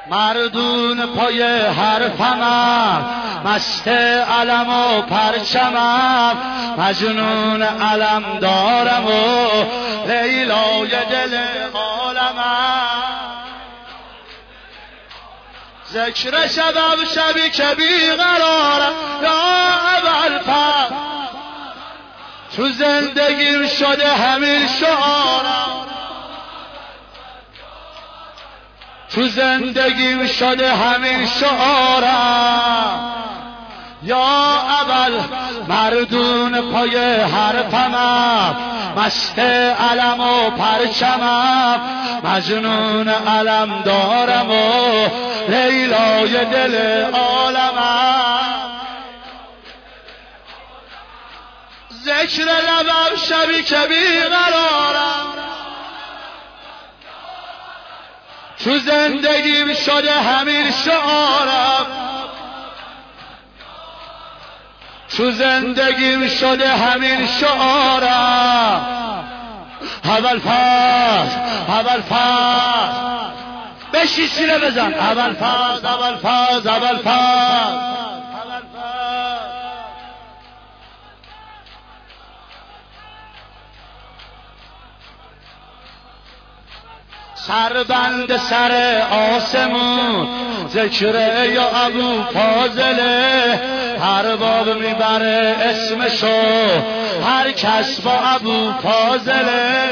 مردون پای حرفمم، مست علم و پرچمم، مجنون علم دارم و لیلای دل عالمم. ذکر شبم شبی که بیقرارم یا اول پر، تو زندگیم شده همین شعارم، تو زندگیم شده همین شعارم. یا اول مردون پای حرفمم، مست علم و پرچمم، مجنون علم دارم و لیلای دل عالمم. ذکر لبم شبی که بیقرارم، تو زندگیم شده همین شعارم، تو زندگیم شده همین شعارم. اول فاز اول فاز بشی سینه بزن، اول فاز اول فاز اول فاز. سربند سر آسمون ذکر یا ابو فاضله، هر باب میبره اسمشو هر کس با ابو فاضله.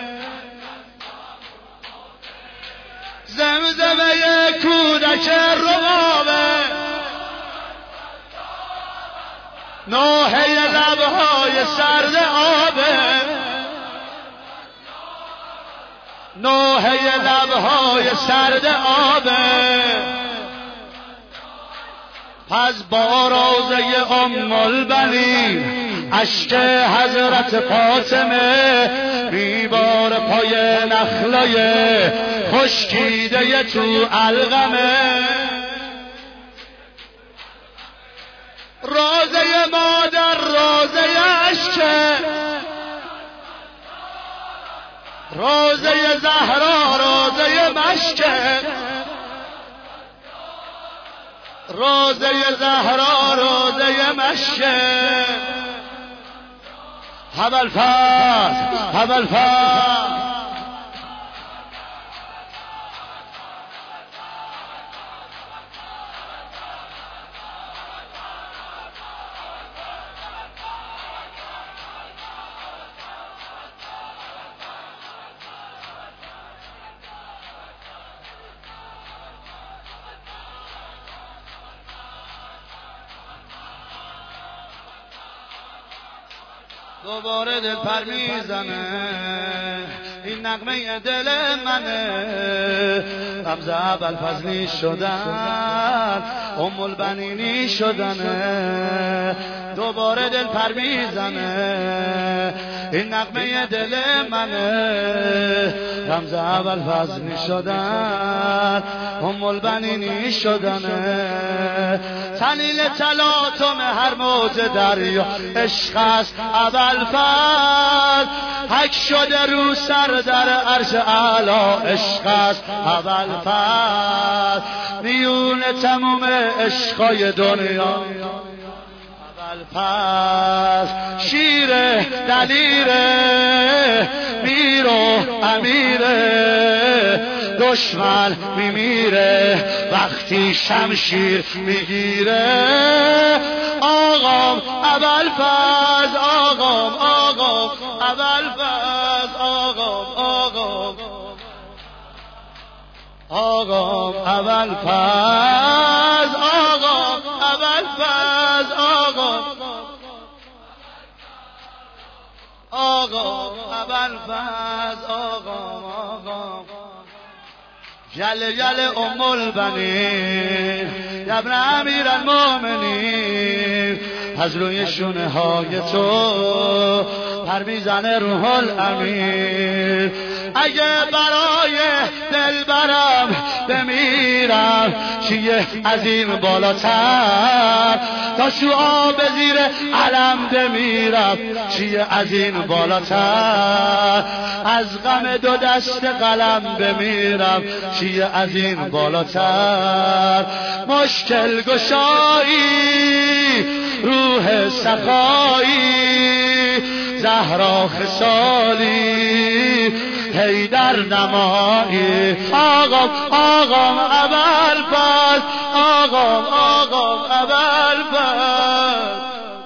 زمزمه کودک ربابه، نوحه لبهای سرد آبه، نوحه لبهای سرد آبه. پس با روضه ام البنین اشک حضرت فاطمه، میبار پای نخلای خشکیده تو علقمه. روضه مادر روضه اشکه، روضه زهرا روضه مشکه، روضه زهرا روضه مشکه. اول فاز اول فاز. دوباره دل پر میزنه این نغمه دل منه، رمز اول فضلی شدن ام البنینی شدنه. دوباره دل پر میزنه این نغمه دل منه، رمز اول فضلی شدن ام البنینی شدنه. تلیل تلاطم هر موج دریا عشق است اول فضل، حک شده رو سر در عرش اعلی عشق است اول فضل. میون تموم عشقای دنیا اول فضل. شیر دلیره میر و امیره، دشمن میمیره وقتی شمشیر میگیره. آقام اول فاز آقام آقام اول فاز آقام آقام آقام اول فاز آقام اول فاز آقام آقام اول فاز آقام آقام. جل جل ام البنین ابن امیر المؤمنین، از روی شونه های تو پر میزنه روح الامین. اگه برای دلبرم بمیرم چیه از این بالاتر، تا شعاع زیر علم بمیرم چیه از این بالاتر، از غم دو دست قلم بمیرم چیه از این بالاتر. مشکل گشایی روح سخایی زهرا خصالی حیدر نمایی. آقام آقام ابوالفضل، آقام آقام ابوالفضل،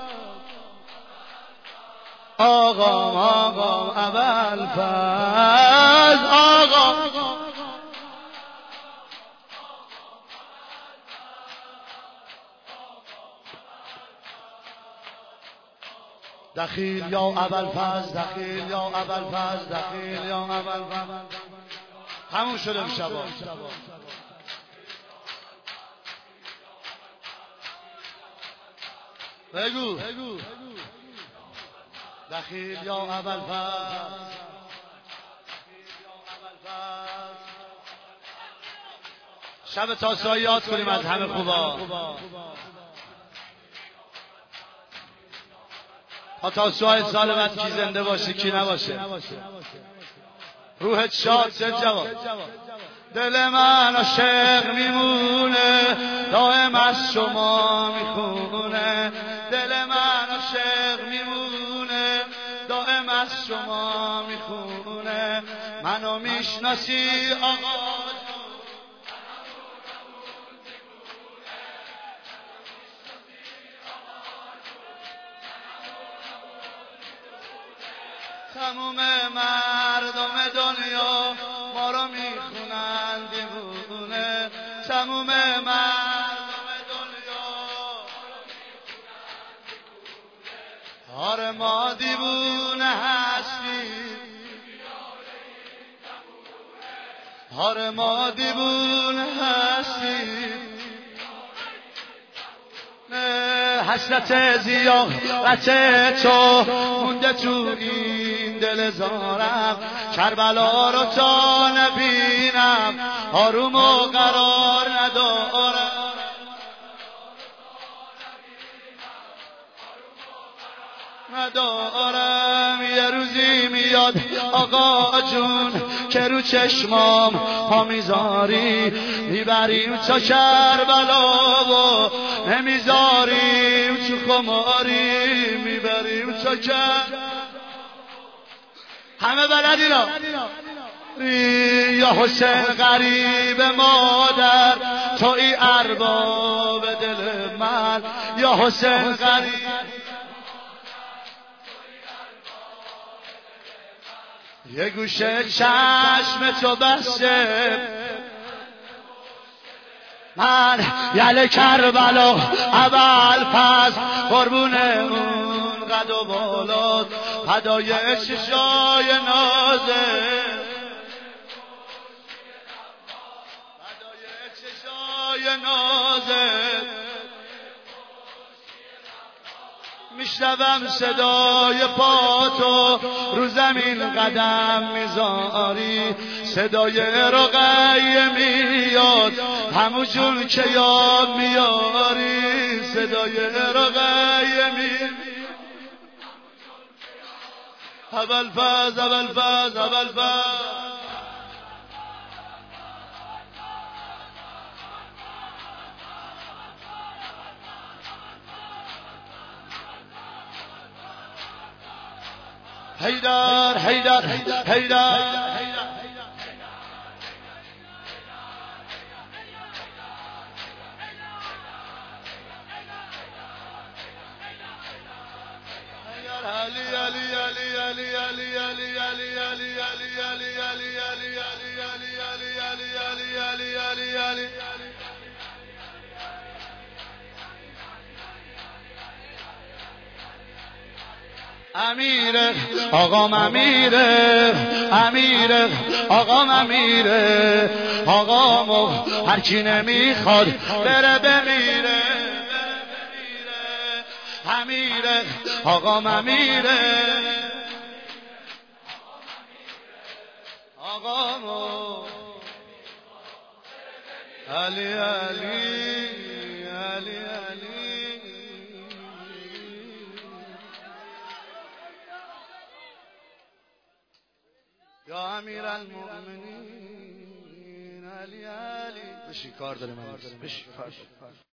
آقام آقام ابوالفضل، آقام دخیل یا ابوالفضل، دخیل یا ابوالفضل، دخیل یا ابوالفضل. تموم شده امشبا. بگو دخیل یا ابوالفضل، شب تاسوعا یاد کنیم از همه خوبا. تاسوعا سال بعد کی زنده باشه کی نباشه، روحت شاد شد جواب. دل من عاشق میمونه دائم از شما میخونه، دل من عاشق میمونه دائم از شما میخونه. منو میشناسی آقا تموم مردم دنیا ما رو میخونن دیوونه، تموم مردم دنیا آره ما دیوونه هستیم، آره ما دیوونه هستیم. حسرت زیارت تو مونده تو این دل زارم، کربلا رو تا نبینم آروم و قرار ندارم. یه روزی میاد آقا جون که رو چشمام پا میذاری، میبریم تا کربلا و نمیذاریم تو خماری، میبریم تا همه بلدی را یا حسین غریب مادر توی ارباب دل من، یا حسین غریب یه گوشه چشم تو بسته من یل کربلا ابوالفضل قربون اون قد و بالات فدای چشای نازه، فدای چشای نازه. میشنوم صدای پاتو رو زمین قدم میذاری، صدای رقیه میاد همون جون که یاد میاری، صدای رقیه میاد. ابوالفضل ابوالفضل ابوالفضل حیدر حیدر حیدر امیره آقام امیره، امیره آقام امیره، آقامو هر کی نمیخواد بره بمیره، امیره آقام امیره، مقام علی علی علی علی یا امیر المؤمنین علی علی بشی کار داره من بشی